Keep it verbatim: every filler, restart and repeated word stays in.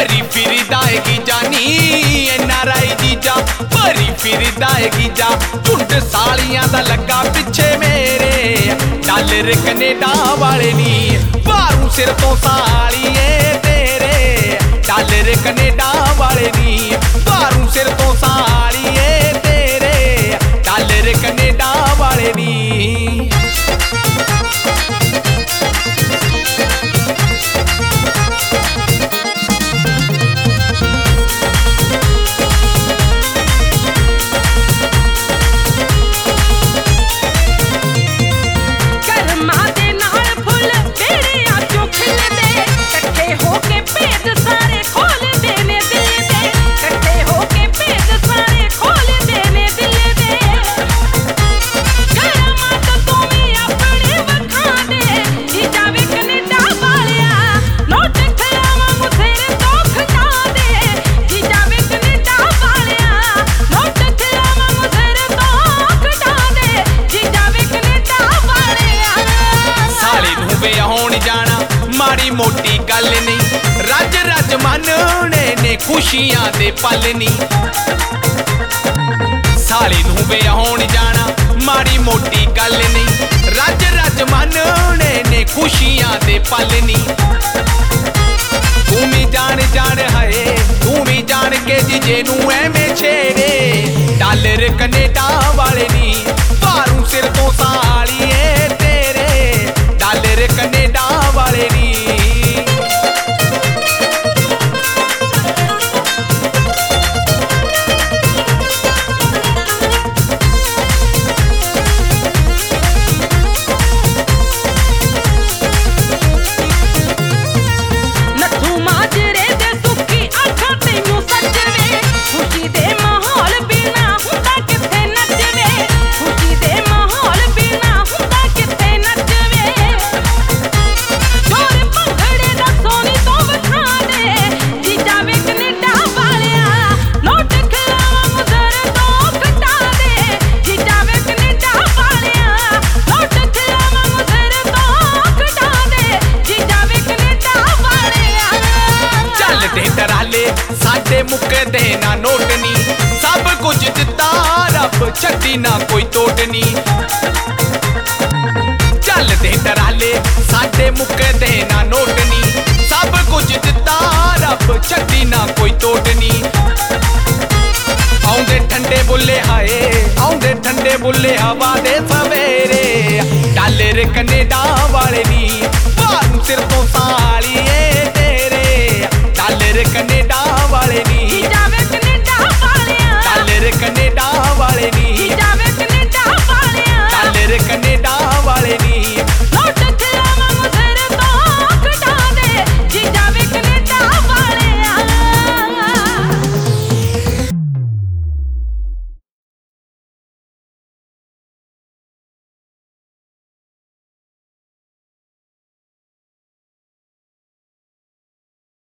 भरी फिरदा है गीजा नी एन आर आई जीजा भरी फिरदा है गीजा झुंड सालियां दा लगा पिछे मेरे डॉलर कनेडा वाले नी बारू सिर तो सालिए तेरे डॉलर कनेडा वाले नी बारू सिर तो सालिए तेरे डॉलर कनेडा वाले नी माड़ी मोटी गल नहीं रज रज मनने ने खुशियां दे पल नहीं साली नूं विआहण जाना माड़ी मोटी गल नहीं रज रज मनने ने खुशियां दे पल नहीं तू भी जान जान है तू भी जान के जीजे नूं एवें छेड़े डॉलर कनेडा वाले नी बारू सिर तो सालिए तेरे डॉलर कनेडा वाले नी साडे मुकदे ना नोटनी सब कुछ दिता रब छड्डी ना कोई तोड़नी चल दे डराले साडे मुकदे ना नोटनी सब कुछ दिता रब छड्डी ना कोई तोड़नी आउंदे ठंडे बुल्ले हाए आउंदे ठंडे बुल्ले हवा दे सवेरे डॉलर कनेडा वाले नी बारू सिर तो सालिए तेरे डॉलर कनेडा